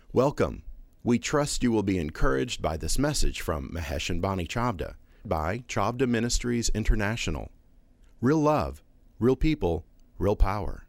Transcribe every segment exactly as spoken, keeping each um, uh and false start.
Welcome. We trust you will be encouraged by this message from Mahesh and Bonnie Chavda by Chavda Ministries International. Real love, real people, real power.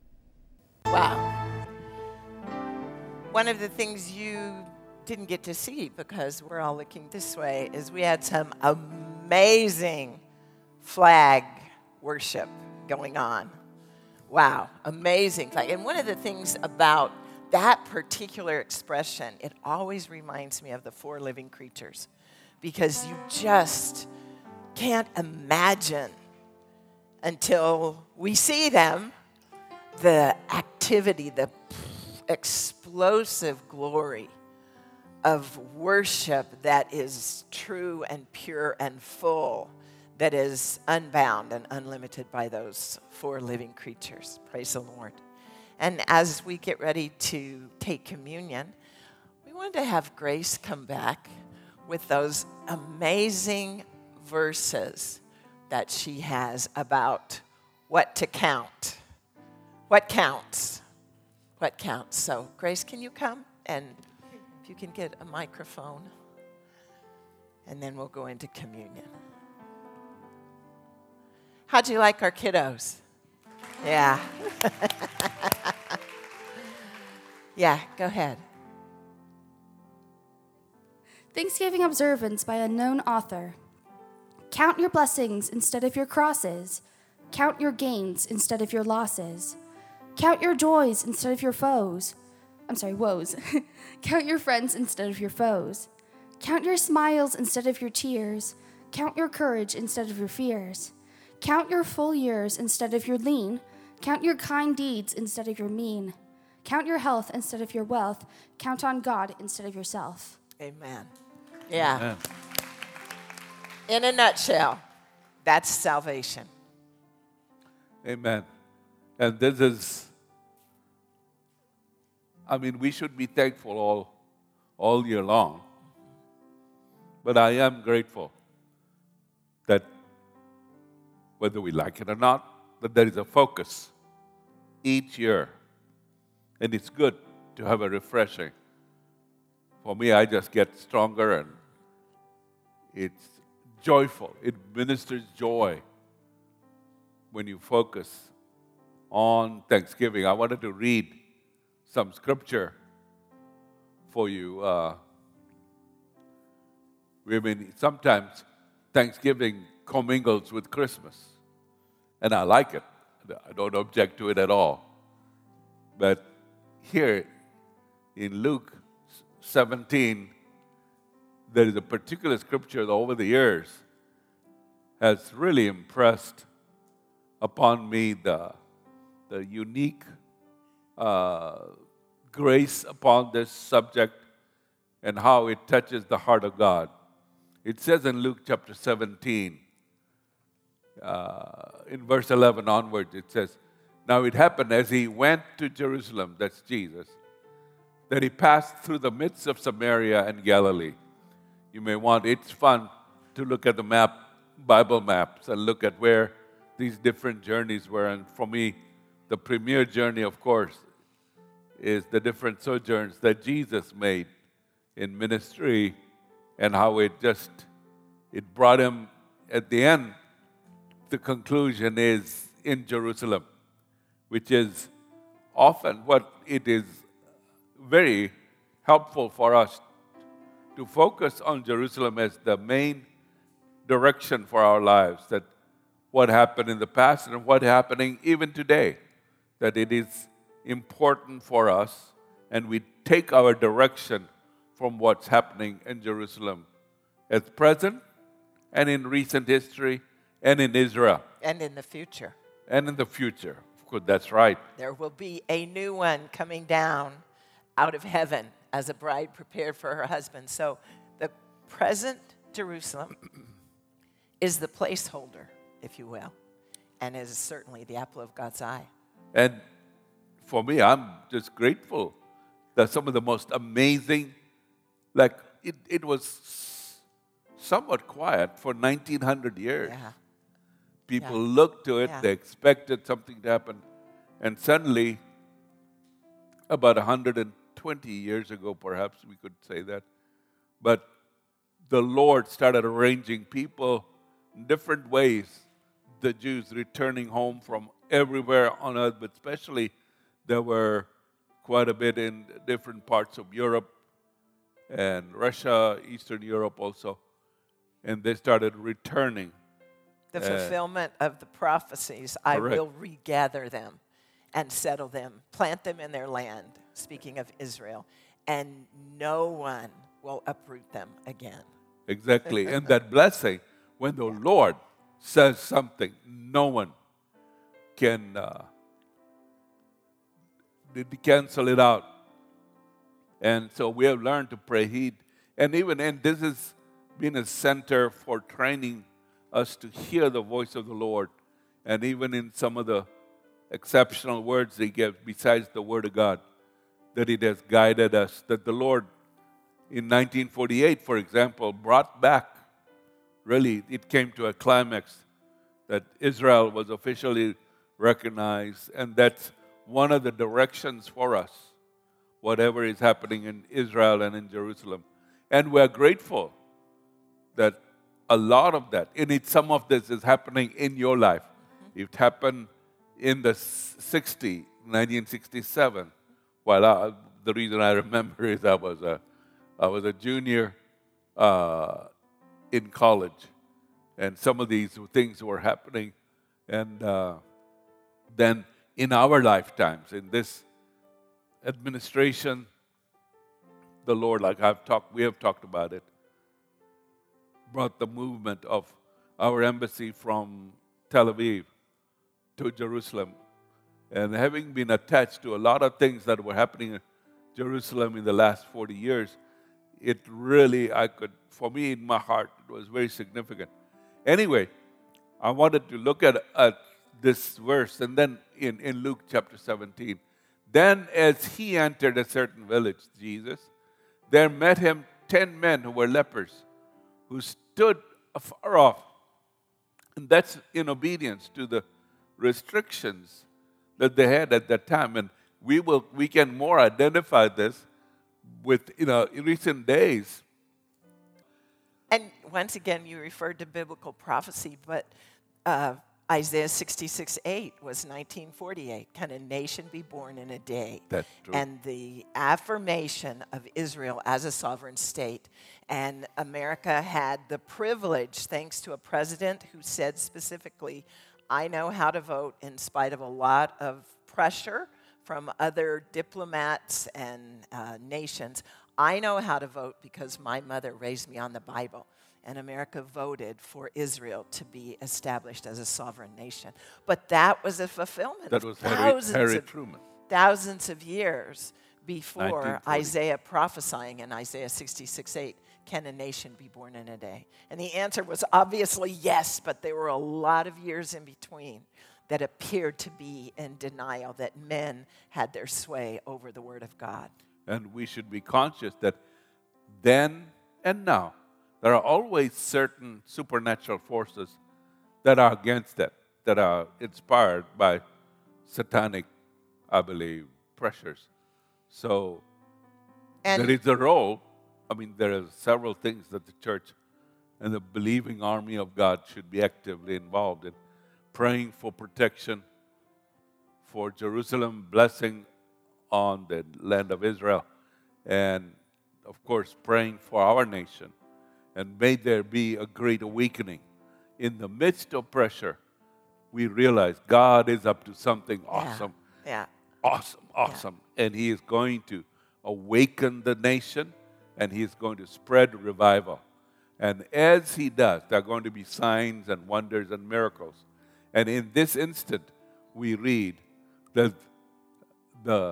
Wow. One of the things you didn't get to see, because we're all looking this way, is we had some amazing flag worship going on. Wow, amazing flag. And one of the things about that particular expression, it always reminds me of the four living creatures, because you just can't imagine until we see them the activity, the explosive glory of worship that is true and pure and full, that is unbound and unlimited by those four living creatures. Praise the Lord. And as we get ready to take communion, we wanted to have Grace come back with those amazing verses that she has about what to count. What counts? What counts? So, Grace, can you come? And if you can get a microphone, and then we'll go into communion. How'd you like our kiddos? Yeah. Yeah, go ahead. Thanksgiving observance by unknown author. Count your blessings instead of your crosses. Count your gains instead of your losses. Count your joys instead of your foes. I'm sorry, woes. Count your friends instead of your foes. Count your smiles instead of your tears. Count your courage instead of your fears. Count your full years instead of your lean. Count your kind deeds instead of your mean. Count your health instead of your wealth. Count on God instead of yourself. Amen. Yeah. Amen. In a nutshell, that's salvation. Amen. And this is, I mean, we should be thankful all, all year long. But I am grateful that whether we like it or not, that there is a focus each year. And it's good to have a refreshing. For me, I just get stronger and it's joyful. It ministers joy when you focus on Thanksgiving. I wanted to read some scripture for you. Uh, I mean, sometimes Thanksgiving commingles with Christmas, and I like it. I don't object to it at all. But here in Luke seventeen, there is a particular scripture that over the years has really impressed upon me the, the unique uh, grace upon this subject and how it touches the heart of God. It says in Luke chapter seventeen, uh, in verse eleven onwards, it says, "Now it happened as he went to Jerusalem," that's Jesus, "that he passed through the midst of Samaria and Galilee." You may want, it's fun to look at the map, Bible maps, and look at where these different journeys were. And for me, the premier journey, of course, is the different sojourns that Jesus made in ministry and how it just, it brought him at the end. The conclusion is in Jerusalem, which is often what it is very helpful for us to focus on Jerusalem as the main direction for our lives, that what happened in the past and what's happening even today, that it is important for us, and we take our direction from what's happening in Jerusalem as present and in recent history and in Israel. And in the future. And in the future. Of course, that's right. There will be a new one coming down out of heaven as a bride prepared for her husband. So the present Jerusalem is the placeholder, if you will, and is certainly the apple of God's eye. And for me, I'm just grateful that some of the most amazing, like it, it was somewhat quiet for nineteen hundred years. Yeah. People Yeah. looked to it, Yeah. they expected something to happen, and suddenly, about one hundred twenty years ago, perhaps we could say that. But the Lord started arranging people in different ways. The Jews returning home from everywhere on earth, but especially there were quite a bit in different parts of Europe and Russia, Eastern Europe also. And they started returning. The Uh, fulfillment of the prophecies, I correct. will regather them and settle them, plant them in their land, speaking of Israel, and no one will uproot them again. Exactly. And that blessing, when the Lord says something, no one can uh, they cancel it out. And so we have learned to pray heed. And even, and this has been a center for training us to hear the voice of the Lord. And even in some of the exceptional words He gives, besides the Word of God, that it has guided us. That the Lord, in nineteen forty-eight, for example, brought back, really, it came to a climax, that Israel was officially recognized. And that's one of the directions for us, whatever is happening in Israel and in Jerusalem. And we're grateful that a lot of that, and it, some of this is happening in your life. Mm-hmm. It happened in the sixties, nineteen sixty-seven. Well, I, the reason I remember is I was a, I was a junior uh, in college, and some of these things were happening. And uh, then in our lifetimes, in this administration, the Lord, like I've talked, we have talked about it, brought the movement of our embassy from Tel Aviv to Jerusalem. And having been attached to a lot of things that were happening in Jerusalem in the last forty years, it really, I could, for me in my heart, it was very significant. Anyway, I wanted to look at, at this verse, and then in, in Luke chapter seventeen. Then as he entered a certain village, Jesus, there met him ten men who were lepers, who stood afar off. And that's in obedience to the restrictions that they had at that time. And we will we can more identify this with, you know, in recent days. And once again, you referred to biblical prophecy, but uh, Isaiah sixty-six eight was nineteen forty-eight. Can a nation be born in a day? That's true. And the affirmation of Israel as a sovereign state. And America had the privilege, thanks to a president who said specifically, I know how to vote in spite of a lot of pressure from other diplomats and uh, nations. I know how to vote because my mother raised me on the Bible. And America voted for Israel to be established as a sovereign nation. But that was a fulfillment That of was Harry, thousands, Harry of, Truman. thousands of years before nineteen forty. Isaiah prophesying in Isaiah sixty-six eight, can a nation be born in a day? And the answer was obviously yes, but there were a lot of years in between that appeared to be in denial that men had their sway over the Word of God. And we should be conscious that then and now, there are always certain supernatural forces that are against that, that are inspired by satanic, I believe, pressures. So And there is a role. I mean, there are several things that the church and the believing army of God should be actively involved in. Praying for protection for Jerusalem, blessing on the land of Israel, and of course, praying for our nation. And may there be a great awakening. In the midst of pressure, we realize God is up to something awesome. Yeah. Awesome, awesome. Yeah. And He is going to awaken the nation, and He is going to spread revival. And as He does, there are going to be signs and wonders and miracles. And in this instant, we read that the,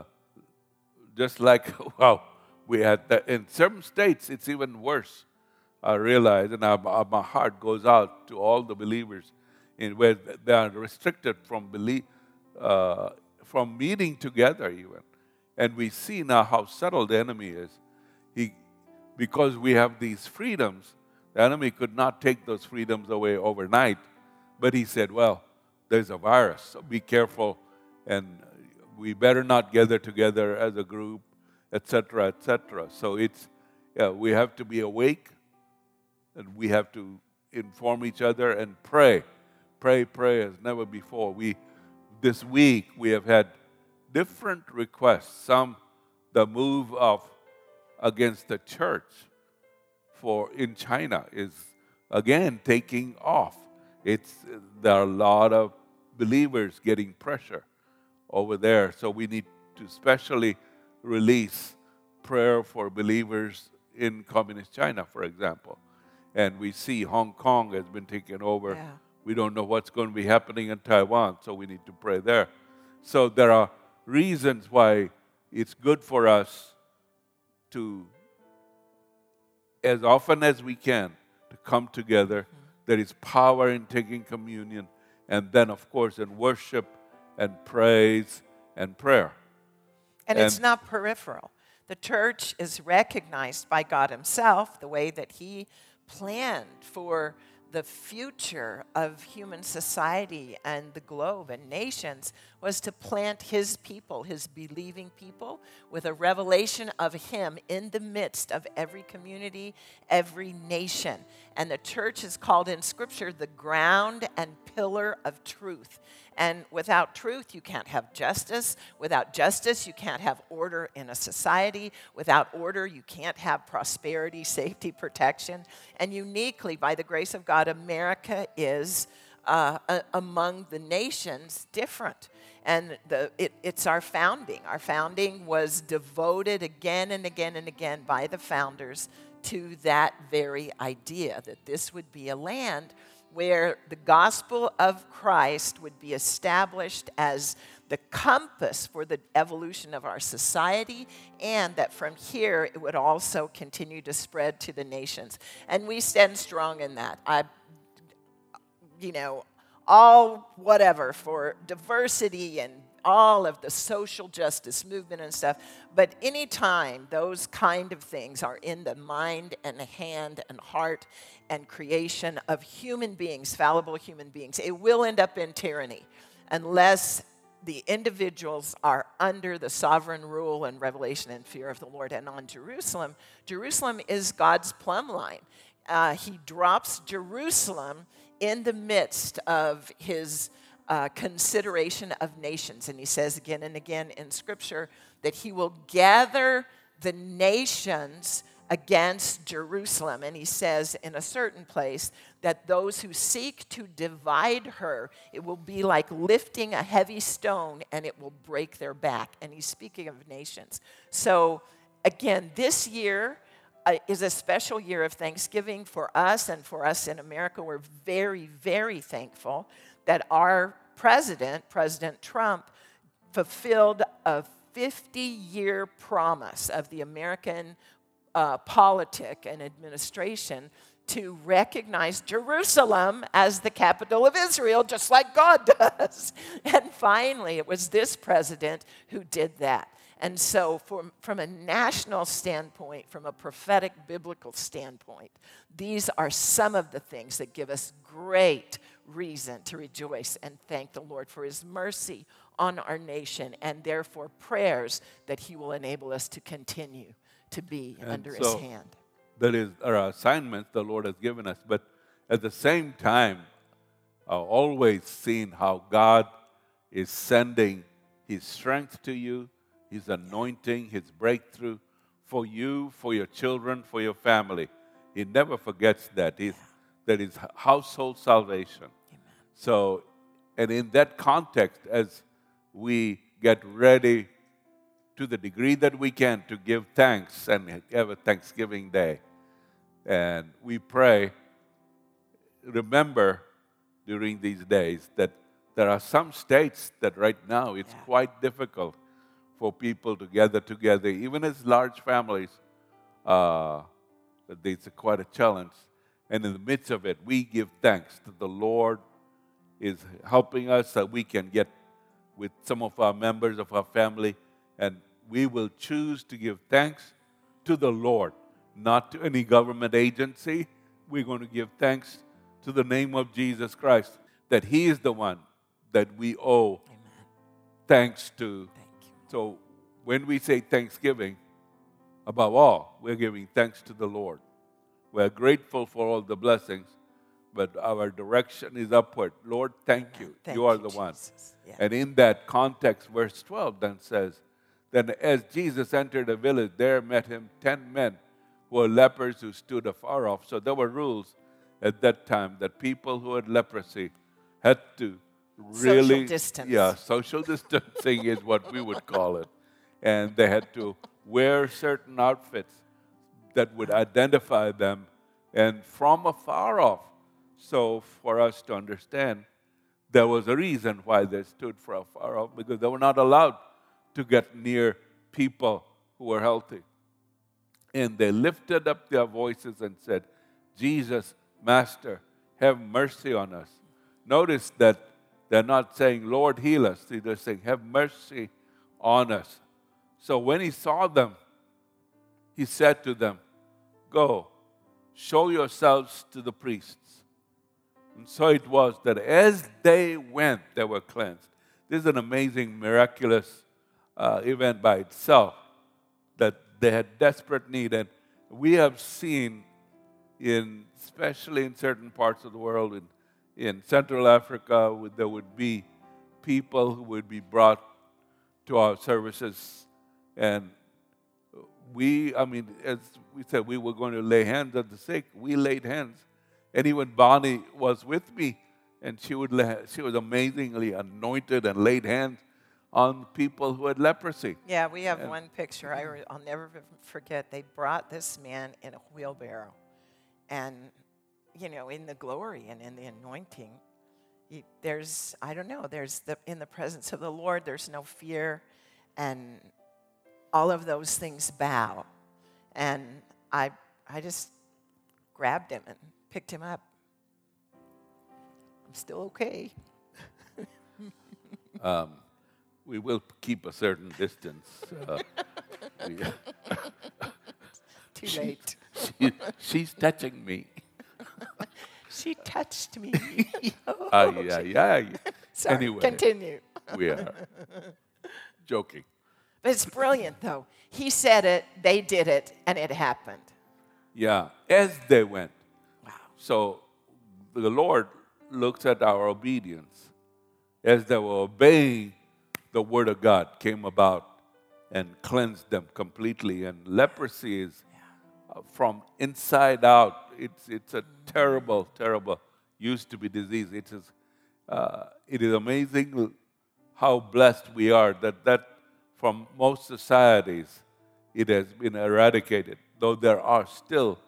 just like, wow, we had, the, in some states, it's even worse. I realize, and I, my heart goes out to all the believers in where they are restricted from belief, uh, from meeting together even. And we see now how subtle the enemy is. He, because we have these freedoms, the enemy could not take those freedoms away overnight. But he said, well, there's a virus, so be careful, and we better not gather together as a group. et cetera, et cetera. So it's, yeah, we have to be awake, and we have to inform each other and pray. Pray, pray as never before. We, this week, we have had different requests. Some, the move of against the church for in China is again taking off. It's there are a lot of believers getting pressure over there, so we need to especially release prayer for believers in communist China, for example. And we see Hong Kong has been taken over. Yeah. We don't know what's going to be happening in Taiwan, so we need to pray there. So there are reasons why it's good for us to, as often as we can, to come together. Mm-hmm. There is power in taking communion, and then, of course, in worship and praise and prayer. And, and it's not peripheral. The church is recognized by God himself, the way that he planned for the future of human society and the globe and nations was to plant his people, his believing people, with a revelation of him in the midst of every community, every nation. And the church is called in Scripture the ground and pillar of truth. And without truth, you can't have justice. Without justice, you can't have order in a society. Without order, you can't have prosperity, safety, protection. And uniquely, by the grace of God, America is uh, a, among the nations different. And the, it, it's our founding. Our founding was devoted again and again and again by the founders to that very idea, that this would be a land where the gospel of Christ would be established as the compass for the evolution of our society, and that from here it would also continue to spread to the nations. And we stand strong in that. I, you know, all whatever for diversity and all of the social justice movement and stuff. But anytime those kind of things are in the mind and hand and heart and creation of human beings, fallible human beings, it will end up in tyranny unless the individuals are under the sovereign rule and revelation and fear of the Lord. And on Jerusalem, Jerusalem is God's plumb line. Uh, he drops Jerusalem in the midst of his Uh, consideration of nations. And he says again and again in Scripture that he will gather the nations against Jerusalem. And he says in a certain place that those who seek to divide her, it will be like lifting a heavy stone and it will break their back. And he's speaking of nations. So again, this year uh, is a special year of Thanksgiving for us and for us in America. We're very, very thankful that our president, President Trump, fulfilled a fifty-year promise of the American uh, politic and administration to recognize Jerusalem as the capital of Israel, just like God does. And finally, it was this president who did that. And so from, from a national standpoint, from a prophetic biblical standpoint, these are some of the things that give us great reason to rejoice and thank the Lord for his mercy on our nation, and therefore prayers that he will enable us to continue to be and under so his hand. That is our assignments the Lord has given us. But at the same time, I've always seen how God is sending his strength to you, his anointing, his breakthrough for you, for your children, for your family. He never forgets that. He's, that is household salvation. Amen. So, and in that context, as we get ready to the degree that we can to give thanks and have a Thanksgiving Day, and we pray, remember during these days that there are some states that right now it's Yeah. quite difficult for people to gather together, even as large families. Uh, it's a quite a challenge. And in the midst of it, we give thanks that the Lord is helping us, that we can get with some of our members of our family, and we will choose to give thanks to the Lord, not to any government agency. We're going to give thanks to the name of Jesus Christ, that he is the one that we owe Amen. thanks to. Thank you. So when we say Thanksgiving, above all, we're giving thanks to the Lord. We're grateful for all the blessings, but our direction is upward. Lord, thank you. Thank you are you, the one. Jesus. Yeah. And in that context, verse twelve then says, then as Jesus entered a village, there met him ten men who were lepers who stood afar off. So there were rules at that time that people who had leprosy had to really... Social distance. Yeah, social distancing is what we would call it. And they had to wear certain outfits that would identify them, and from afar off. So for us to understand, there was a reason why they stood from afar off, because they were not allowed to get near people who were healthy. And they lifted up their voices and said, Jesus, Master, have mercy on us. Notice that they're not saying, Lord, heal us. They're saying, have mercy on us. So when he saw them, he said to them, go, show yourselves to the priests. And so it was that as they went, they were cleansed. This is an amazing, miraculous uh, event by itself, that they had desperate need. And we have seen, in especially in certain parts of the world, in, in Central Africa, there would be people who would be brought to our services. And we, I mean, as we said, we were going to lay hands on the sick. We laid hands. And even Bonnie was with me, and she would lay, she was amazingly anointed and laid hands on people who had leprosy. Yeah, we have And- one picture I re- I'll never forget. They brought this man in a wheelbarrow. And, you know, in the glory and in the anointing, you, there's, I don't know, there's the, in the presence of the Lord, there's no fear. And all of those things bow. And I, I just grabbed him and picked him up. I'm still okay. Um, we will keep a certain distance. Uh, we, Too late. she, she's touching me. She touched me. Ah, yeah, yeah. Sorry, Anyway. continue. We are joking. But it's brilliant, though. He said it, they did it, and it happened. Yeah, as they went. Wow. So the Lord looks at our obedience. As they were obeying, the Word of God came about and cleansed them completely. And leprosy is uh, from inside out. It's, it's a terrible, terrible, used to be disease. It is, uh, it is amazing how blessed we are that, that from most societies it has been eradicated, though there are still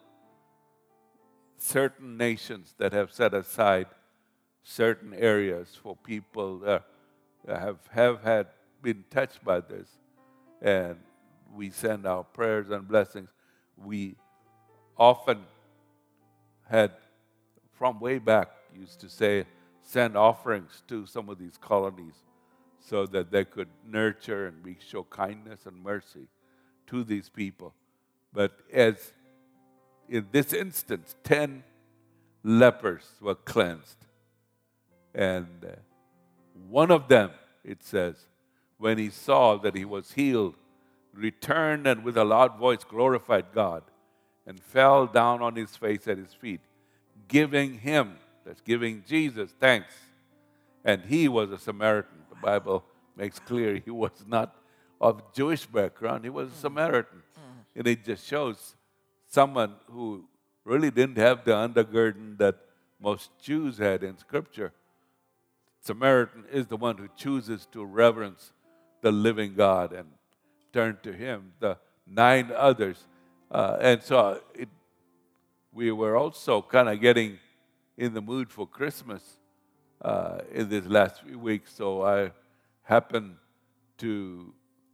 certain nations that have set aside certain areas for people that have, have had been touched by this. And we send our prayers and blessings. We often had, from way back, used to say, send offerings to some of these colonies so that they could nurture and we show kindness and mercy to these people. But as in this instance, ten lepers were cleansed. And uh, one of them, it says, when he saw that he was healed, returned and with a loud voice glorified God and fell down on his face at his feet, giving him, that's giving Jesus, thanks. And he was a Samaritan. The Bible makes clear he was not of Jewish background. He was a Samaritan. And it just shows someone who really didn't have the undergirding that most Jews had in Scripture. Samaritan is the one who chooses to reverence the living God and turn to him. The nine others. Uh, and so it, we were also kind of getting in the mood for Christmas uh, in these last few weeks. So I happened to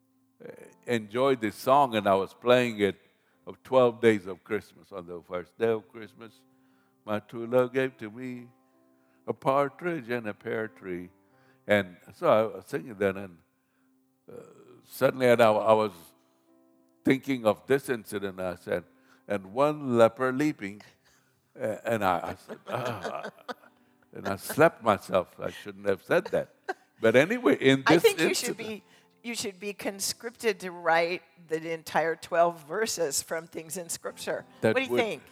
enjoy this song, and I was playing it of twelve days of Christmas. On the first day of Christmas, my true love gave to me a partridge and a pear tree. And so I was singing that, and uh, suddenly and I, I was thinking of this incident. I said, and one leper leaping, uh, and I, I said, ah. And I slapped myself. I shouldn't have said that. But anyway, in this I think you incident, should be you should be conscripted to write the entire twelve verses from things in Scripture. That what do you would- think?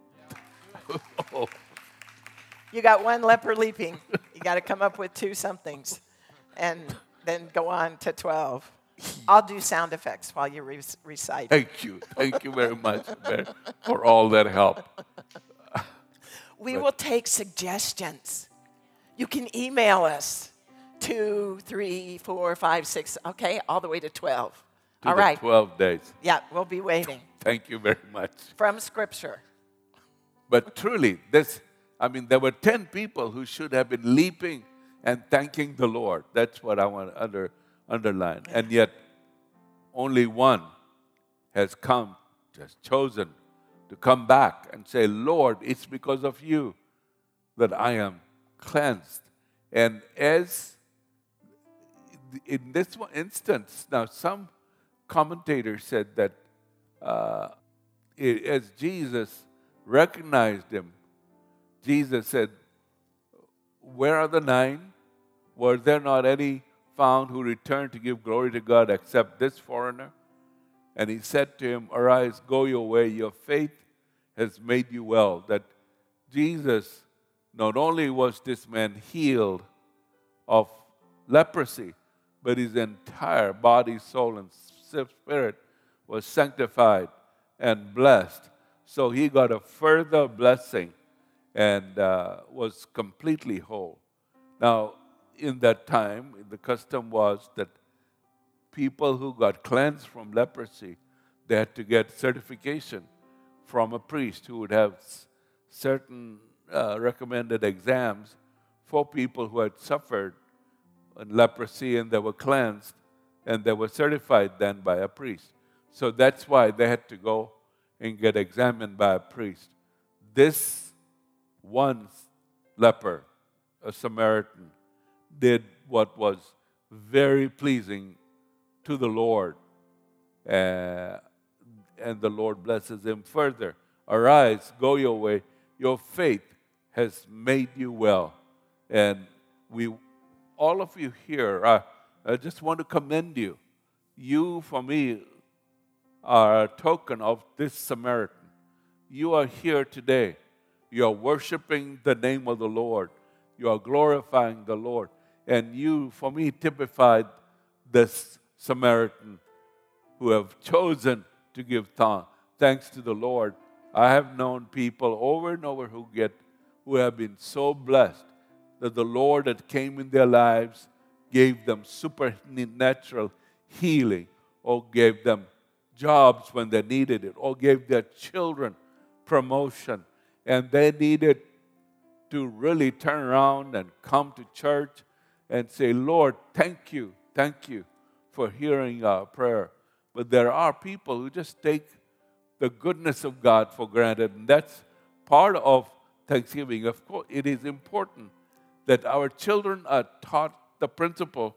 You got one leper leaping. You got to come up with two somethings and then go on to twelve. I'll do sound effects while you re- recite. Thank you. Thank you very much Mary, for all that help. We will take suggestions. You can email us two, three, four, five, six, okay, all the way to twelve. To All the right. twelve days. Yeah, we'll be waiting. Thank you very much. From Scripture. But truly, this, I mean, there were ten people who should have been leaping and thanking the Lord. That's what I want to under, underline. And yet, only one has come, has chosen to come back and say, Lord, it's because of you that I am cleansed. And as in this one instance, now some commentators said that uh, it, as Jesus recognized him, Jesus said, where are the nine? Were there not any found who returned to give glory to God except this foreigner? And he said to him, arise, go your way, your faith has made you well. That Jesus, not only was this man healed of leprosy, but his entire body, soul, and spirit was sanctified and blessed. So he got a further blessing and uh, was completely whole. Now, in that time, the custom was that people who got cleansed from leprosy, they had to get certification from a priest who would have s- certain uh, recommended exams for people who had suffered leprosy and they were cleansed, and they were certified then by a priest. So that's why they had to go and get examined by a priest. This one leper, a Samaritan, did what was very pleasing to the Lord. Uh, and the Lord blesses him further. Arise, go your way. Your faith has made you well. And we, all of you here, I, I just want to commend you. You, for me, are a token of this Samaritan. You are here today. You are worshiping the name of the Lord. You are glorifying the Lord. And you, for me, typified this Samaritan who have chosen to give th- thanks to the Lord. I have known people over and over who get, who have been so blessed that the Lord that came in their lives gave them supernatural healing, or gave them jobs when they needed it, or gave their children promotion, and they needed to really turn around and come to church and say, Lord, thank you, thank you for hearing our prayer. But there are people who just take the goodness of God for granted, and that's part of Thanksgiving. Of course, it is important that our children are taught the principle,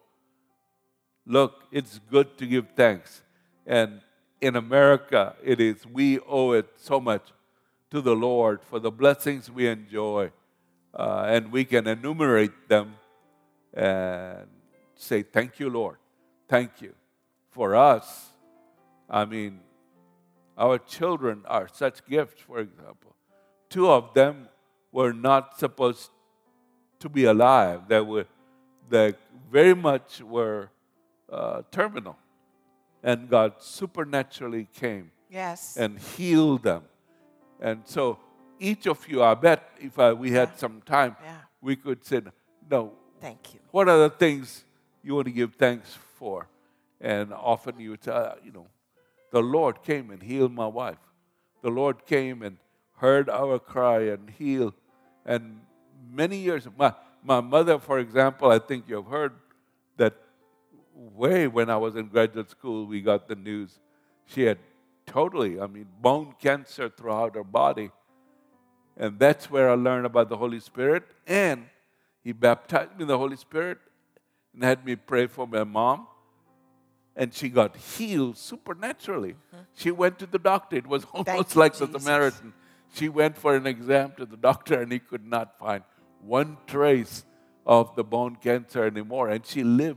look, it's good to give thanks. And in America, it is, we owe it so much to the Lord for the blessings we enjoy. Uh, and we can enumerate them and say, thank you, Lord. Thank you. For us, I mean, our children are such gifts, for example. Two of them were not supposed to be alive. They were, they very much were uh, terminal. And God supernaturally came Yes. and healed them. And so each of you, I bet if I, we had Yeah. some time, Yeah. we could say, no, Thank you. what are the things you want to give thanks for? And often you would say, uh, you know, the Lord came and healed my wife. The Lord came and heard our cry and healed. And many years, my, my mother, for example, I think you've heard that way when I was in graduate school, we got the news. She had totally, I mean, bone cancer throughout her body. And that's where I learned about the Holy Spirit. And He baptized me in the Holy Spirit and had me pray for my mom. And she got healed supernaturally. Mm-hmm. She went to the doctor. It was almost you, like the Jesus. Samaritan. She went for an exam to the doctor and he could not find one trace of the bone cancer anymore. And she lived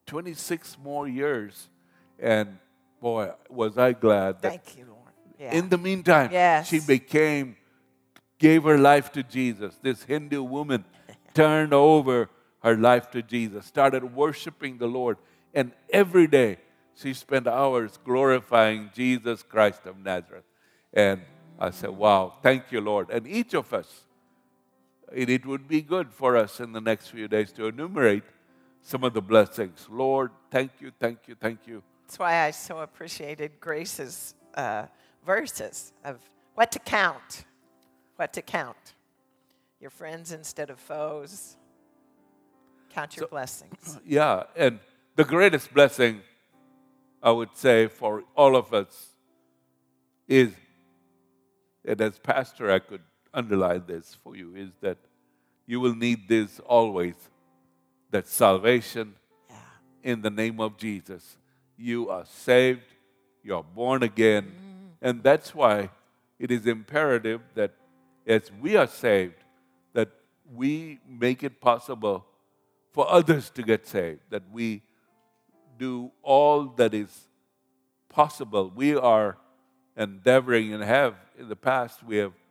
twenty-six more years. And boy, was I glad that Thank you, Lord. Yeah. in the meantime, Yes. she became, gave her life to Jesus. This Hindu woman turned over her life to Jesus, started worshiping the Lord. And every day, she spent hours glorifying Jesus Christ of Nazareth. And I said, wow, thank you, Lord. And each of us, it, it would be good for us in the next few days to enumerate some of the blessings. Lord, thank you, thank you, thank you. That's why I so appreciated Grace's uh, verses of what to count, what to count. Your friends instead of foes. Count your So- blessings. Yeah, and the greatest blessing, I would say, for all of us is, and as pastor I could underline this for you, is that you will need this always, that salvation Yeah. in the name of Jesus. You are saved, you are born again, and that's why it is imperative that as we are saved, that we make it possible for others to get saved, that we do all that is possible. We are endeavoring and have in the past, we have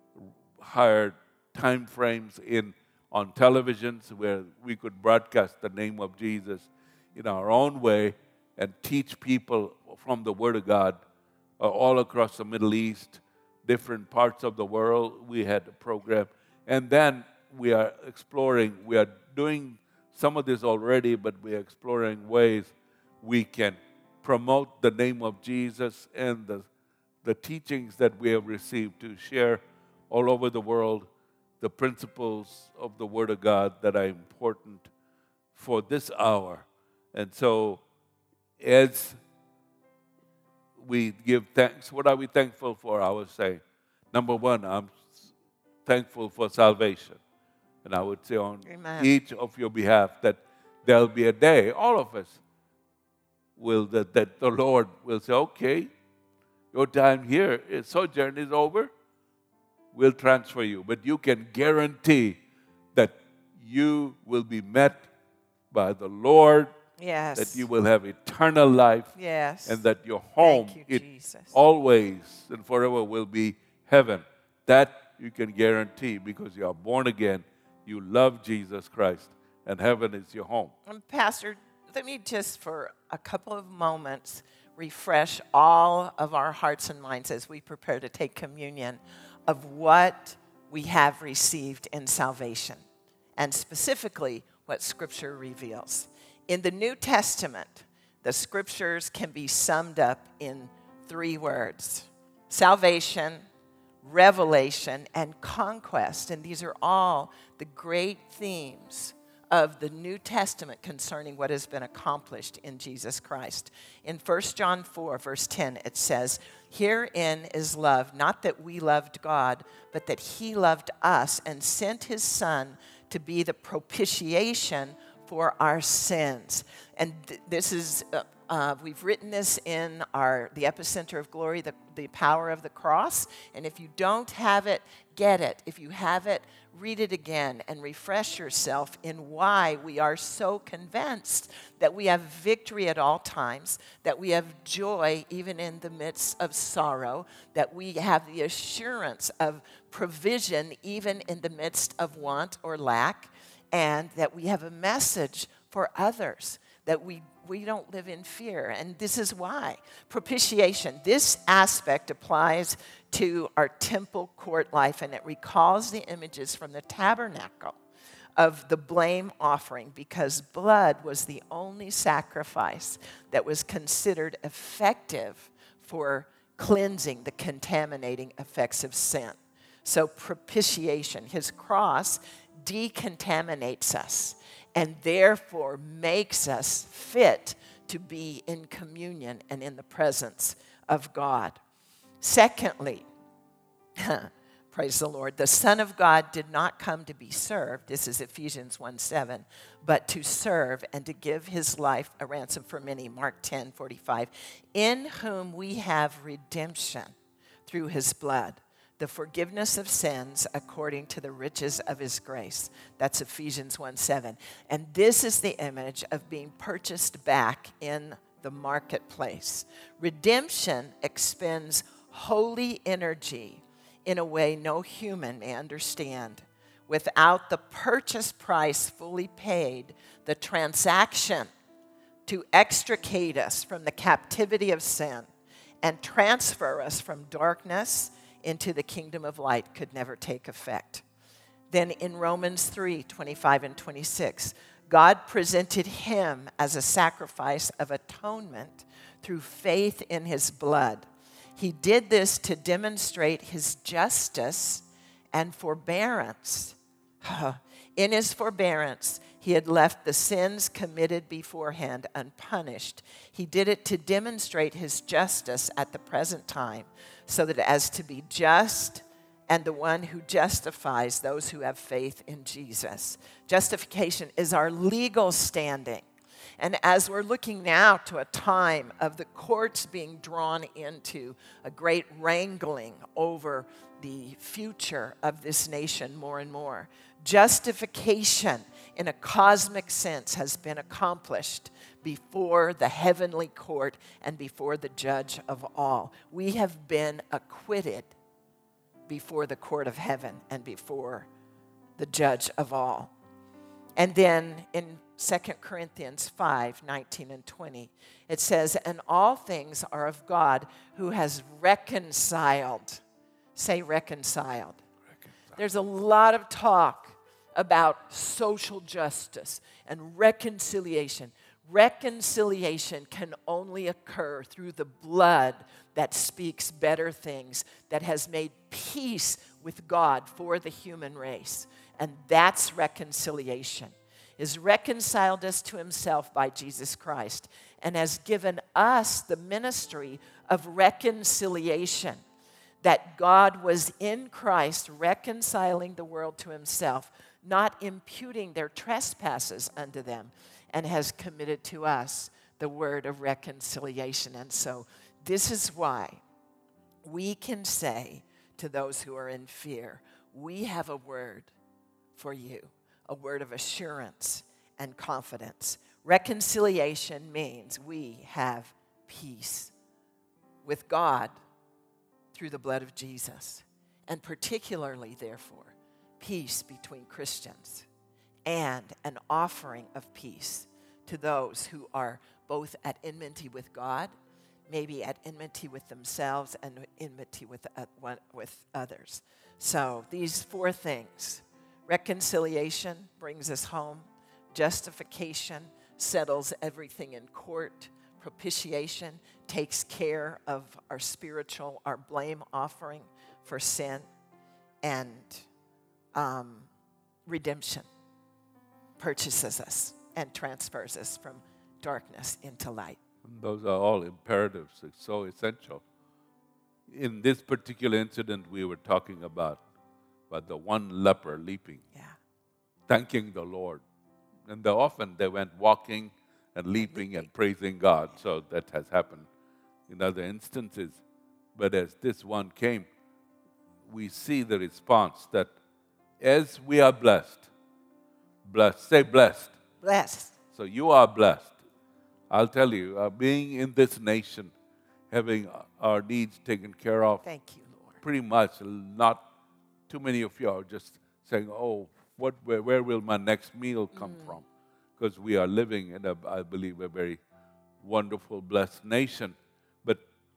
hired time frames in on televisions where we could broadcast the name of Jesus in our own way and teach people from the Word of God uh, all across the Middle East, different parts of the world. We had a program. And then we are exploring, we are doing some of this already, but we are exploring ways we can promote the name of Jesus and the, the teachings that we have received to share all over the world the principles of the Word of God that are important for this hour. And so, as we give thanks, what are we thankful for? I would say, number one, I'm thankful for salvation. And I would say on Amen. each of your behalf that there'll be a day, all of us, will that, that the Lord will say, okay, your time here, is sojourn is over, we'll transfer you. But you can guarantee that you will be met by the Lord, Yes. that you will have eternal life, Yes. and that your home, Thank you, it Jesus. always and forever will be heaven. That you can guarantee because you are born again, you love Jesus Christ, and heaven is your home. Um, Pastor, let me just for a couple of moments refresh all of our hearts and minds as we prepare to take communion of what we have received in salvation, and specifically what Scripture reveals. In the New Testament, the Scriptures can be summed up in three words: salvation, revelation, and conquest. And these are all the great themes of the New Testament concerning what has been accomplished in Jesus Christ. In First John four, verse ten, it says, "Herein is love, not that we loved God, but that he loved us and sent his Son to be the propitiation for our sins." And th- this is, uh, uh, we've written this in our the epicenter of glory, the, the power of the cross. And if you don't have it, get it. If you have it, read it again and refresh yourself in why we are so convinced that we have victory at all times, that we have joy even in the midst of sorrow, that we have the assurance of provision even in the midst of want or lack, and that we have a message for others, that we we don't live in fear. And this is why. Propitiation, this aspect applies to our temple court life, and it recalls the images from the tabernacle of the blame offering, because blood was the only sacrifice that was considered effective for cleansing the contaminating effects of sin. So propitiation, his cross decontaminates us and therefore makes us fit to be in communion and in the presence of God. Secondly, praise the Lord, the Son of God did not come to be served, this is Ephesians one seven, but to serve and to give his life a ransom for many, Mark ten forty-five, in whom we have redemption through his blood, the forgiveness of sins according to the riches of his grace. That's Ephesians one seven. And this is the image of being purchased back in the marketplace. Redemption expends holy energy in a way no human may understand. Without the purchase price fully paid, the transaction to extricate us from the captivity of sin and transfer us from darkness into the kingdom of light could never take effect. Then in Romans three twenty-five and twenty-six, God presented him as a sacrifice of atonement through faith in his blood. He did this to demonstrate his justice and forbearance. In his forbearance, he had left the sins committed beforehand unpunished. He did it to demonstrate his justice at the present time, so that as to be just and the one who justifies those who have faith in Jesus. Justification is our legal standing. And as we're looking now to a time of the courts being drawn into a great wrangling over the future of this nation more and more, justification in a cosmic sense has been accomplished before the heavenly court and before the judge of all. We have been acquitted before the court of heaven and before the judge of all. And then in Second Corinthians five nineteen and twenty, it says, and all things are of God who has reconciled. Say reconciled. reconciled. There's a lot of talk about social justice and reconciliation. Reconciliation can only occur through the blood that speaks better things, that has made peace with God for the human race. And that's reconciliation. Is reconciled us to himself by Jesus Christ and has given us the ministry of reconciliation, that God was in Christ reconciling the world to himself, not imputing their trespasses unto them, and has committed to us the word of reconciliation. And so this is why we can say to those who are in fear, we have a word for you, a word of assurance and confidence. Reconciliation means we have peace with God through the blood of Jesus, and particularly, therefore, peace between Christians, and an offering of peace to those who are both at enmity with God, maybe at enmity with themselves, and enmity with, uh, one, with others. So these four things: reconciliation brings us home, justification settles everything in court, propitiation takes care of our spiritual, our blame offering for sin, and um, redemption purchases us and transfers us from darkness into light. Those are all imperatives. It's so essential. In this particular incident we were talking about, about the one leper leaping, Yeah. thanking the Lord. And they often they went walking and leaping and praising God. So that has happened in other instances. But as this one came, we see the response that as we are blessed, blessed, say blessed. Blessed. So you are blessed. I'll tell you, uh, being in this nation, having our needs taken care of, Thank you, Lord. pretty much not too many of you are just saying, oh, what, where, where will my next meal come mm. from? Because we are living in, a, I believe, a very wonderful, blessed nation. But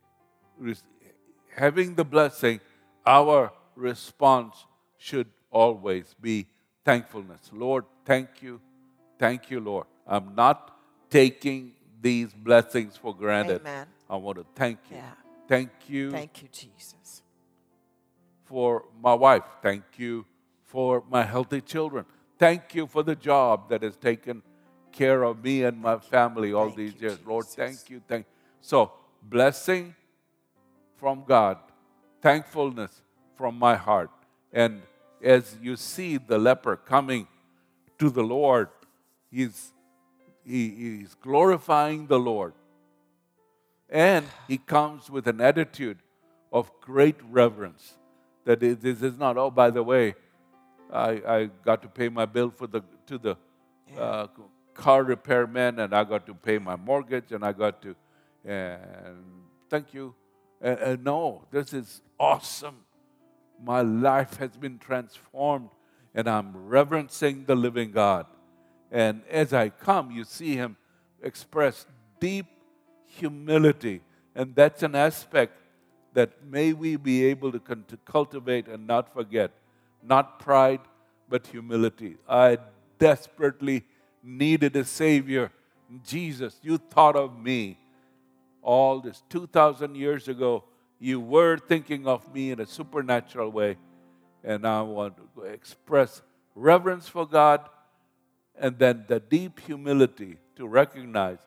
having the blessing, our response should always be thankfulness. Lord, thank you. Thank you, Lord. I'm not taking these blessings for granted. Amen. I want to thank you. Yeah. Thank you. Thank you, Jesus. For my wife. Thank you for my healthy children. Thank you for the job that has taken care of me and my family all Thank these you, years. Jesus. Lord, thank you. Thank So, blessing from God, thankfulness from my heart. And as you see the leper coming to the Lord, he's, he, he's glorifying the Lord. And he comes with an attitude of great reverence. That it- this is not, oh, by the way, I, I got to pay my bill for the to the uh, car repairman, and I got to pay my mortgage, and I got to, and thank you. And, and no, this is awesome. My life has been transformed, and I'm reverencing the living God. And as I come, you see him express deep humility. And that's an aspect that may we be able to, con- to cultivate and not forget. Not pride, but humility. I desperately needed a Savior. Jesus, you thought of me. All this two thousand years ago, you were thinking of me in a supernatural way. And I want to express reverence for God, and then the deep humility to recognize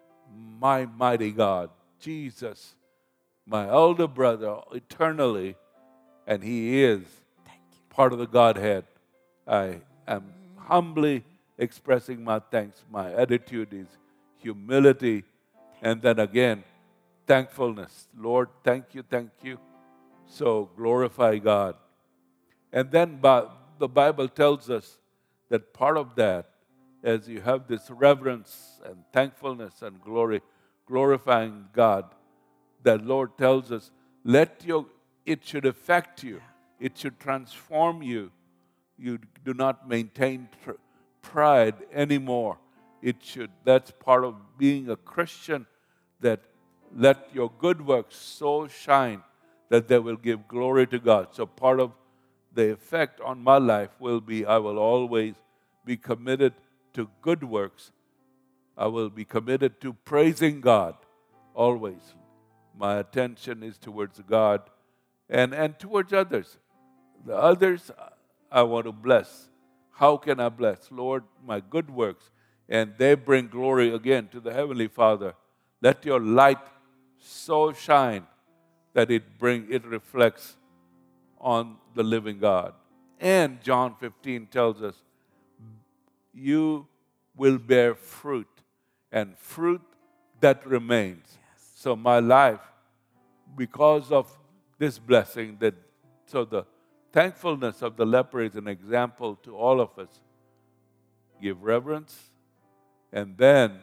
my mighty God, Jesus, my elder brother eternally, and he is part of the Godhead. I am humbly expressing my thanks. My attitude is humility, and then again, thankfulness. Lord, thank you, thank you. So glorify God. And then the Bible tells us that part of that, as you have this reverence and thankfulness and glory, glorifying God, that Lord tells us, let your, it should affect you. It should transform you. You do not maintain tr- pride anymore. It should, that's part of being a Christian, that let your good works so shine that they will give glory to God. So part of the effect on my life will be, I will always be committed to good works. I will be committed to praising God always. My attention is towards God and, and towards others. The others I want to bless. How can I bless? Lord, my good works. And they bring glory again to the Heavenly Father. Let your light so shine that it bring it reflects on the living God. And John fifteen tells us, you will bear fruit, and fruit that remains. Yes. So my life, because of this blessing, that so the thankfulness of the leper is an example to all of us. Give reverence, and then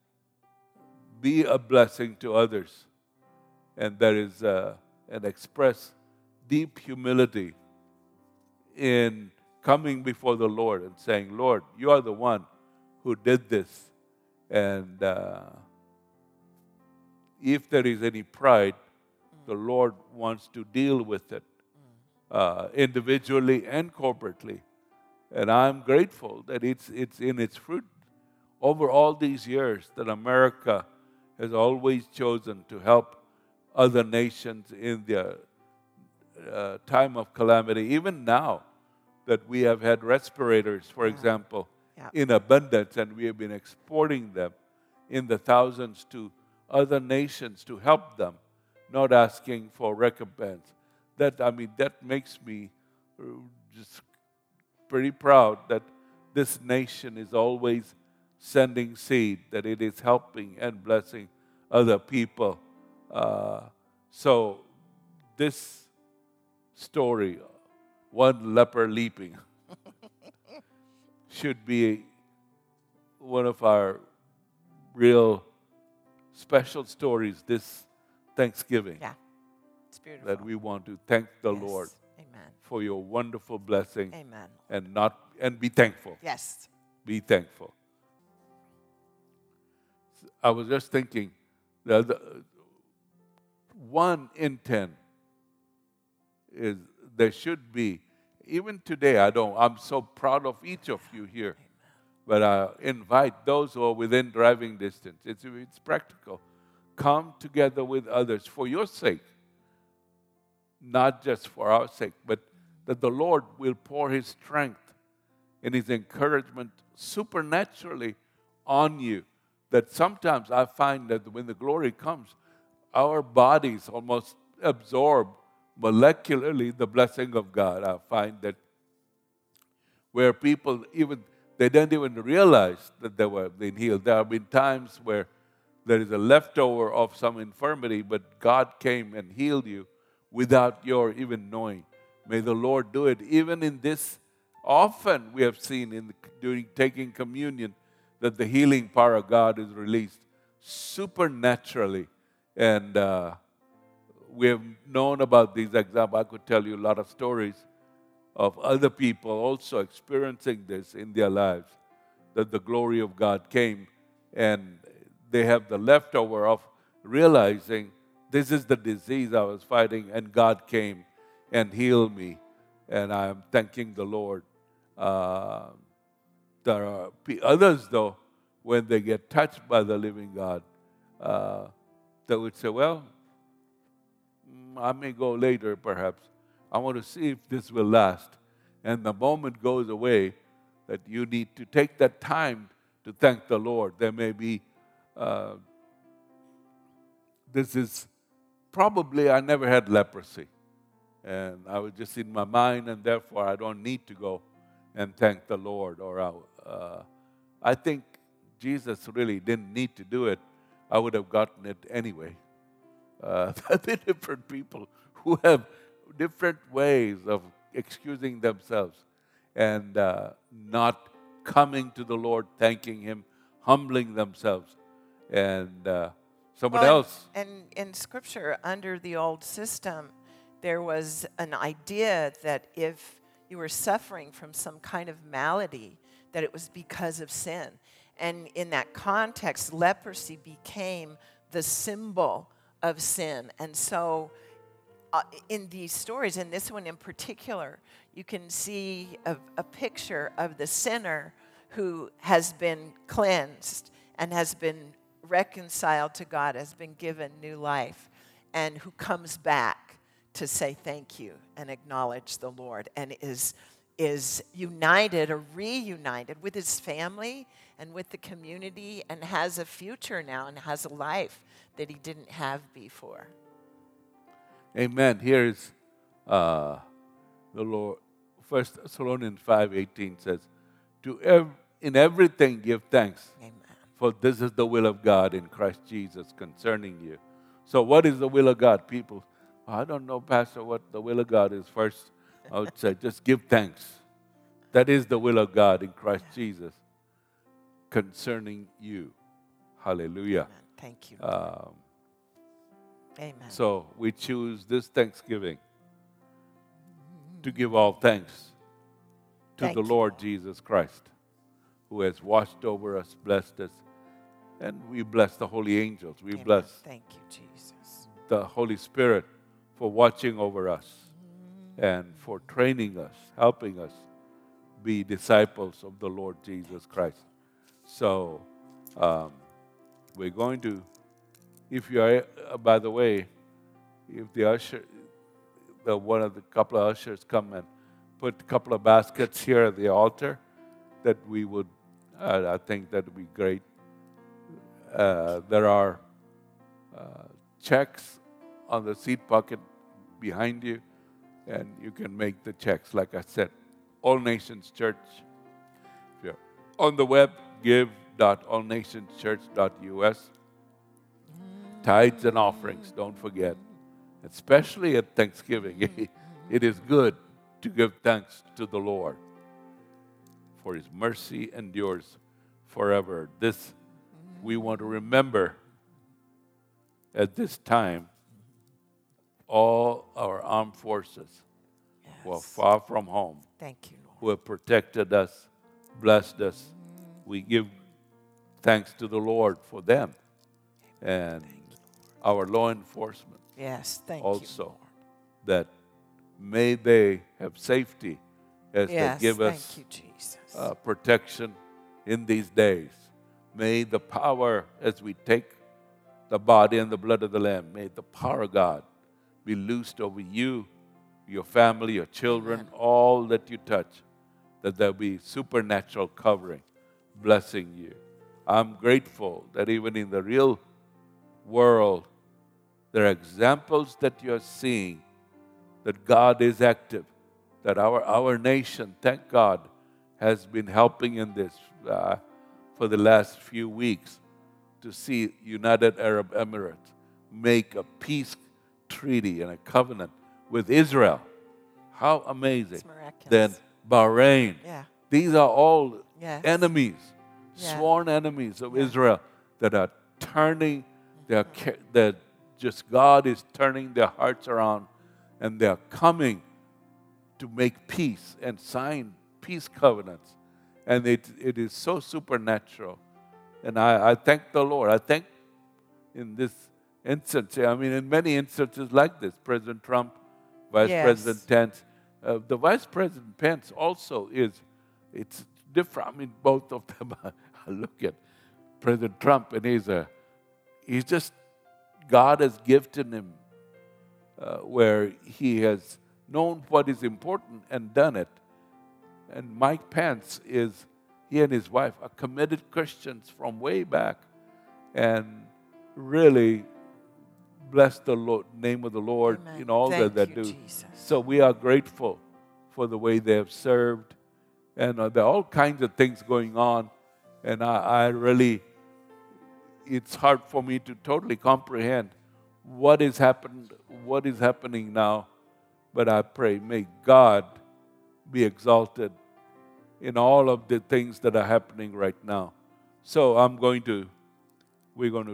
be a blessing to others. And there is uh, an express deep humility in coming before the Lord and saying, Lord, you are the one who did this. And uh, if there is any pride, the Lord wants to deal with it uh, individually and corporately. And I'm grateful that it's, it's in its fruit over all these years that America has always chosen to help other nations in their uh, time of calamity. Even now that we have had respirators, for yeah. example, yeah. in abundance, and we have been exporting them in the thousands to other nations to help them, not asking for recompense. That, I mean, that makes me just pretty proud that this nation is always sending seed, that it is helping and blessing other people. Uh, so this story, one leper leaping, should be one of our real special stories this Thanksgiving. Yeah, it's beautiful. That we want to thank the yes. Lord Amen. for your wonderful blessing. Amen. And not and be thankful. Yes. Be thankful. I was just thinking, the, the, one in ten is there should be. Even today, I don't. I'm so proud of each of you here. But I invite those who are within driving distance. It's it's practical. Come together with others for your sake, not just for our sake, but that the Lord will pour His strength and His encouragement supernaturally on you. That sometimes I find that when the glory comes, our bodies almost absorb molecularly the blessing of God. I find that where people even, they don't even realize that they were being healed. There have been times where there is a leftover of some infirmity, but God came and healed you without your even knowing. May the Lord do it. Even in this, often we have seen in the, during taking communion that the healing power of God is released supernaturally. And uh, we have known about these examples. I could tell you a lot of stories of other people also experiencing this in their lives, that the glory of God came and they have the leftover of realizing this is the disease I was fighting, and God came and healed me, and I am thanking the Lord. Uh, there are others, though, when they get touched by the living God, uh, they would say, well, I may go later perhaps. I want to see if this will last. And the moment goes away that you need to take that time to thank the Lord. There may be, uh, this is probably, I never had leprosy. And I was just in my mind, and therefore I don't need to go and thank the Lord. Or uh, I think Jesus really didn't need to do it. I would have gotten it anyway. Uh, there are different people who have different ways of excusing themselves and uh, not coming to the Lord, thanking Him, humbling themselves. And uh, someone well, else. And in Scripture, under the old system, there was an idea that if you were suffering from some kind of malady, that it was because of sin. And in that context, leprosy became the symbol of sin. And so uh, in these stories, and this one in particular, you can see a, a picture of the sinner who has been cleansed and has been reconciled to God, has been given new life, and who comes back to say thank you and acknowledge the Lord, and is is united or reunited with his family and with the community, and has a future now and has a life that he didn't have before. Amen. Here's uh, the Lord. First Thessalonians five eighteen says, "To ev- in everything give thanks, Amen. for this is the will of God in Christ Jesus concerning you." So, what is the will of God, people? I don't know, Pastor, what the will of God is. First, I would say just give thanks. That is the will of God in Christ Jesus concerning you. Hallelujah. Amen. Thank you. Um, Amen. so we choose this Thanksgiving to give all thanks to Thank the you, Lord Lord. Jesus Christ, who has watched over us, blessed us, and we bless the holy angels. We Amen. bless Thank you, Jesus. the Holy Spirit for watching over us and for training us, helping us be disciples of the Lord Jesus Christ. So um, we're going to, if you are, uh, by the way, if the usher, the one of the couple of ushers come and put a couple of baskets here at the altar, that we would, uh, I think that would be great. Uh, there are uh, checks on the seat pocket behind you, and you can make the checks. Like I said, All Nations Church. If you're on the web, give dot all nations church dot u s. Tithes and offerings, don't forget. Especially at Thanksgiving, it is good to give thanks to the Lord, for His mercy endures forever. This we want to remember at this time. All our armed forces Yes. who are far from home, Thank you, Lord. who have protected us, blessed us. We give thanks to the Lord for them. And our law enforcement Yes, thank you, also, Lord. that may they have safety as Yes, they give thank us you, Jesus. uh, protection in these days. May the power, as we take the body and the blood of the Lamb, may the power of God be loosed over you, your family, your children, Amen. all that you touch, that there be supernatural covering, blessing you. I'm grateful that even in the real world, there are examples that you're seeing that God is active, that our, our nation, thank God, has been helping in this uh, for the last few weeks to see United Arab Emirates make a peace treaty and a covenant with Israel. How amazing. It's miraculous. Then Bahrain. Yeah. These are all Yes. enemies, Yeah. sworn enemies of Yeah. Israel that are turning their, ca- that just God is turning their hearts around, and they're coming to make peace and sign peace covenants. And it, it is so supernatural. And I, I thank the Lord. I thank in this instance, I mean, in many instances like this, President Trump, Vice Yes. President Pence, uh, the Vice President Pence also is, it's different. I mean, both of them, I look at President Trump and he's a, he's just, God has gifted him uh, where he has known what is important and done it. And Mike Pence is, he and his wife are committed Christians from way back and really bless the Lord, name of the Lord Amen. in all Thank that they you, do. Jesus. So we are grateful for the way they have served. And uh, there are all kinds of things going on. And I, I really, it's hard for me to totally comprehend what is happened, what is happening now. But I pray, may God be exalted in all of the things that are happening right now. So I'm going to, we're going to,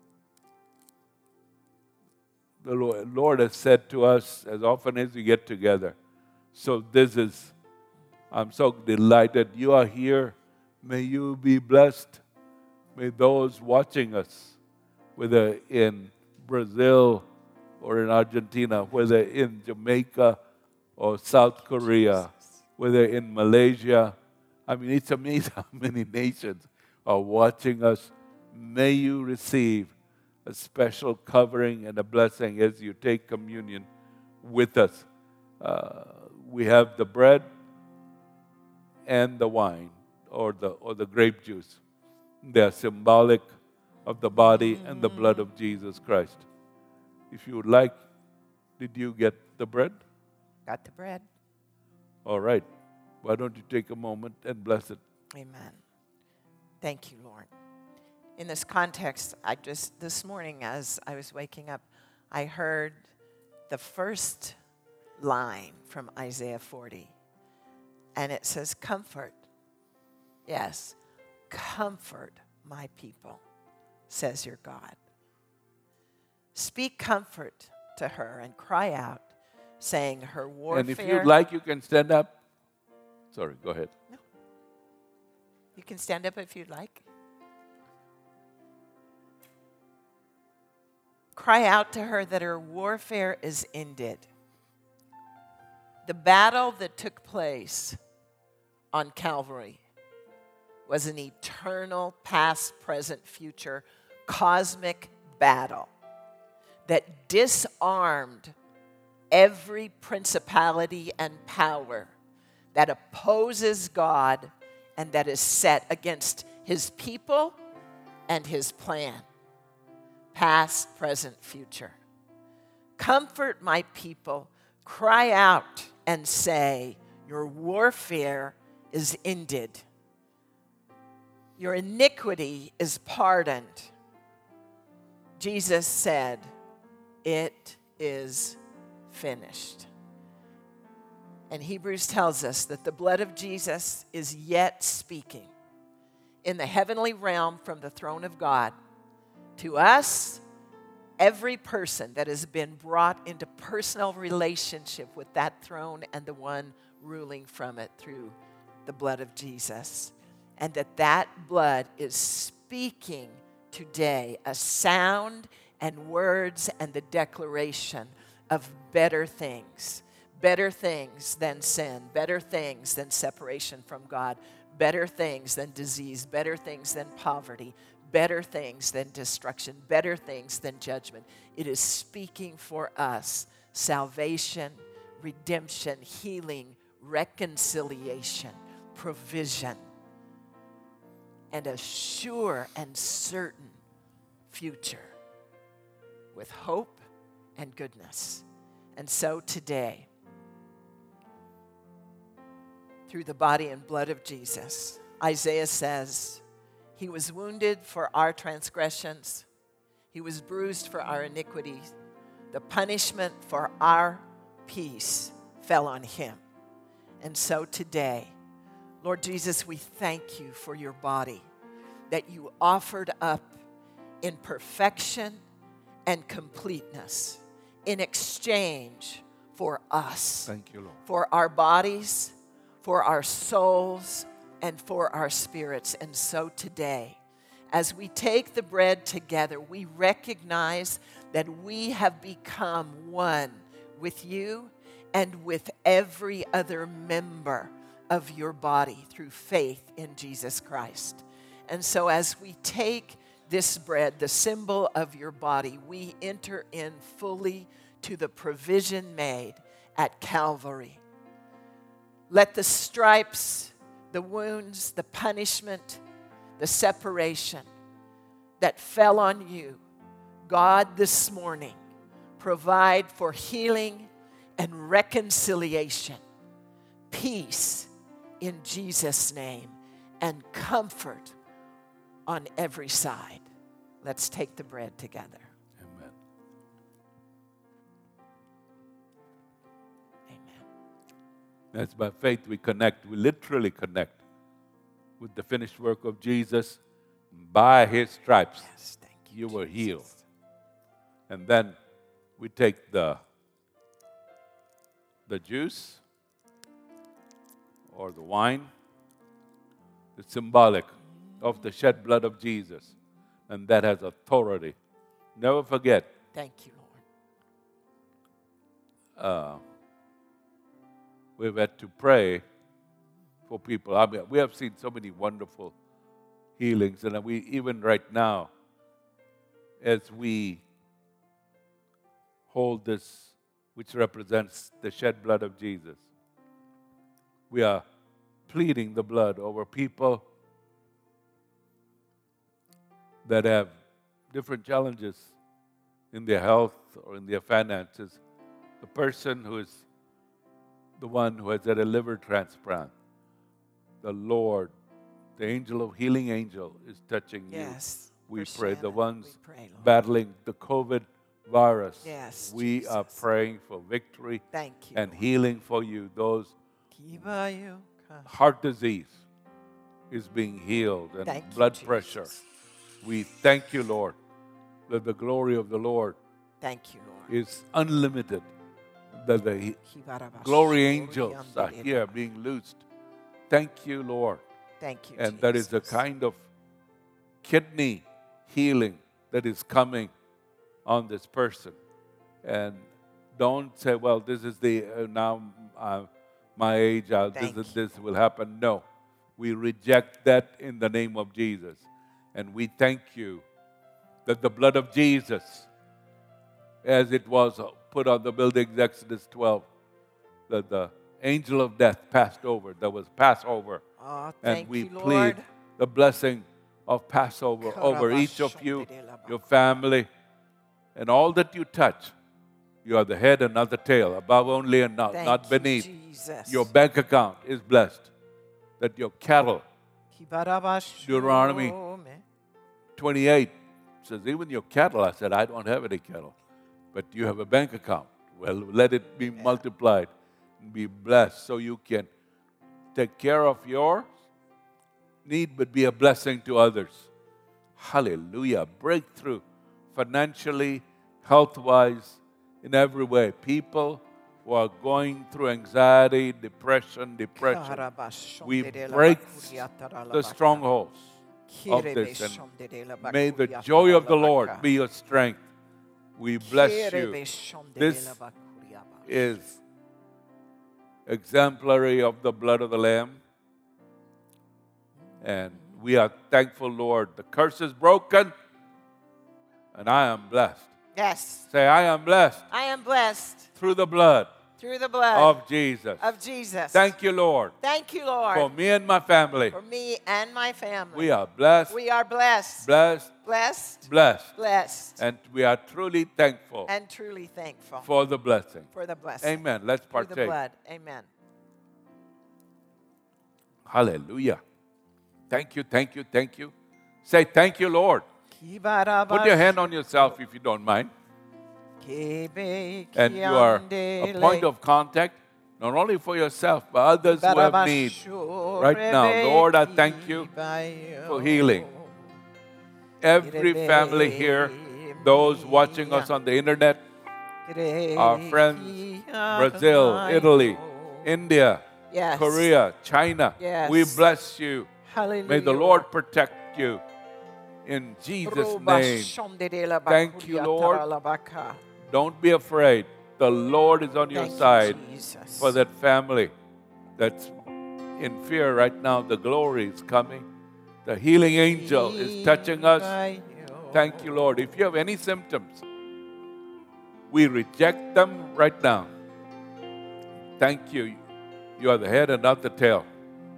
the Lord, Lord has said to us as often as we get together. So this is, I'm so delighted you are here. May you be blessed. May those watching us, whether in Brazil or in Argentina, whether in Jamaica or South Korea, whether in Malaysia, I mean, it's amazing how many nations are watching us. May you receive a special covering and a blessing as you take communion with us. Uh, we have the bread and the wine, or the or the grape juice. They are symbolic of the body and the blood of Jesus Christ. If you would like, did you get the bread? Got the bread. All right. Why don't you take a moment and bless it? Amen. Thank you, Lord. In this context, I just, this morning as I was waking up, I heard the first line from Isaiah forty. And it says, comfort. Yes, comfort my people, says your God. Speak comfort to her and cry out, saying her warfare. And if you'd like, you can stand up. Sorry, go ahead. No. You can stand up if you'd like. Cry out to her that her warfare is ended. The battle that took place on Calvary was an eternal, past, present, future, cosmic battle that disarmed every principality and power that opposes God and that is set against his people and his plan. Past, present, future. Comfort my people. Cry out and say, your warfare is ended. Your iniquity is pardoned. Jesus said, it is finished. And Hebrews tells us that the blood of Jesus is yet speaking in the heavenly realm from the throne of God to us, every person that has been brought into personal relationship with that throne and the one ruling from it through the blood of Jesus. And that that blood is speaking today a sound and words and the declaration of better things. Better things than sin, better things than separation from God, better things than disease, better things than poverty, better things than destruction, better things than judgment. It is speaking for us salvation, redemption, healing, reconciliation, provision, and a sure and certain future with hope and goodness. And so today, through the body and blood of Jesus, Isaiah says, he was wounded for our transgressions. He was bruised for our iniquities. The punishment for our peace fell on him. And so today, Lord Jesus, we thank you for your body that you offered up in perfection and completeness in exchange for us. Thank you, Lord. For our bodies, for our souls, and for our spirits. And so today, as we take the bread together, we recognize that we have become one with you and with every other member of your body through faith in Jesus Christ. And so as we take this bread, the symbol of your body, we enter in fully to the provision made at Calvary. Let the stripes, the wounds, the punishment, the separation that fell on you, God, this morning, provide for healing and reconciliation, peace in Jesus' name, and comfort on every side. Let's take the bread together. Amen. Amen. That's by faith we connect. We literally connect with the finished work of Jesus. By his stripes, Yes, thank you, you were Jesus. healed. And then we take the, the juice or the wine. It's symbolic of the shed blood of Jesus. And that has authority. Never forget, Thank you, Lord. uh, we've had to pray for people. I mean, we have seen so many wonderful healings, and we even right now, as we hold this, which represents the shed blood of Jesus, we are pleading the blood over people that have different challenges in their health or in their finances. The person who is the one who has had a liver transplant, the Lord, the angel of healing angel is touching Yes. you. We for pray. The Shannon, ones we pray, Lord. battling the COVID virus, Yes, we are Jesus. praying for victory Thank you. and Lord. healing for you. Those Kibayu ka. heart disease is being healed and Thank you, blood Jesus. pressure. We thank you, Lord, that the glory of the Lord Thank you, Lord. is unlimited, that the Kibarabashu, glory angels are Oriandere. here being loosed. Thank you, Lord. Thank you, And that is the Jesus. kind of kidney healing that is coming on this person. And don't say, well, this is the, uh, now uh, my age, uh, this, Thank is, you. this will happen. No. We reject that in the name of Jesus. And we thank you that the blood of Jesus, as it was put on the buildings, Exodus twelve, that the angel of death passed over. There was Passover. Oh, And thank we you, plead Lord. the blessing of Passover over each of you, your family, and all that you touch. You are the head and not the tail, above only and not, Thank not you, beneath. Jesus. Your bank account is blessed. That your cattle, Kibarabashu Deuteronomy me. twenty-eight says, even your cattle. I said, I don't have any cattle, but you have a bank account. Well, let it be multiplied and be blessed so you can take care of your need, but be a blessing to others. Hallelujah. Breakthrough financially, health-wise, in every way. People who are going through anxiety, depression, depression. We break the strongholds of this. And may the joy of the Lord be your strength. We bless you. This is exemplary of the blood of the Lamb. And we are thankful, Lord. The curse is broken, and I am blessed. Yes. Say, I am blessed I am blessed through the blood through the blood of Jesus. of Jesus. Thank you, Lord, Thank you, Lord. for me and my family. For me and my family. We are blessed, We are blessed. blessed, Blessed. blessed. Blessed. And we are truly thankful And truly thankful for the blessing. for the blessing. Amen. Let's Through the partake. blood. Amen. Hallelujah. Thank you, thank you, thank you. Say, thank you, Lord. Put your hand on yourself if you don't mind. And you are a point of contact. not only for yourself, but others who have need right now. Lord, I thank you for healing. Every family here, those watching us on the internet, our friends, Brazil, Italy, India, Yes. Korea, China, Yes. we bless you. Hallelujah. May the Lord protect you. In Jesus' name. Thank you, Lord. Don't be afraid. The Lord is on your Thank you, side Jesus. for that family that's in fear right now. The glory is coming. The healing angel is touching us. Thank you, Lord. If you have any symptoms, we reject them right now. Thank you. You are the head and not the tail.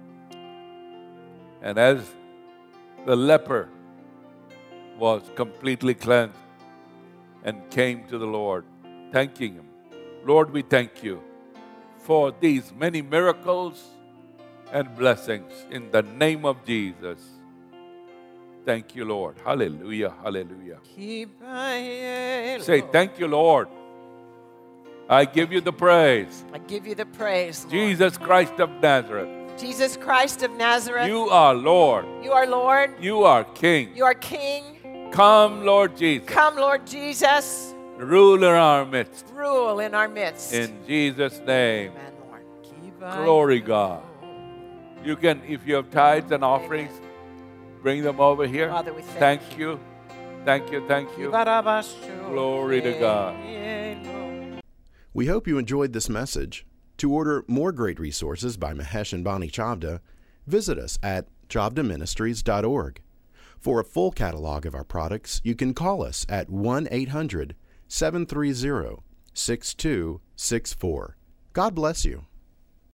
And as the leper was completely cleansed and came to the Lord, thanking Him. Lord, we thank you for these many miracles and blessings in the name of Jesus. Thank you, Lord. Hallelujah, hallelujah. Say, thank you, Lord. I give you the praise. I give you the praise, Lord. Jesus Christ of Nazareth. Jesus Christ of Nazareth. You are Lord. You are Lord. You are King. You are King. Come, Lord Jesus. Come, Lord Jesus. Rule in our midst. Rule in our midst. In Jesus' name. Amen, Lord. Glory, God. You can, if you have tithes and offerings, bring them over here. Father, we thank, Thank you. Thank you, thank you. Glory to God. We hope you enjoyed this message. To order more great resources by Mahesh and Bonnie Chavda, visit us at chavda ministries dot org. For a full catalog of our products, you can call us at one eight hundred, seven three zero, six two six four. God bless you.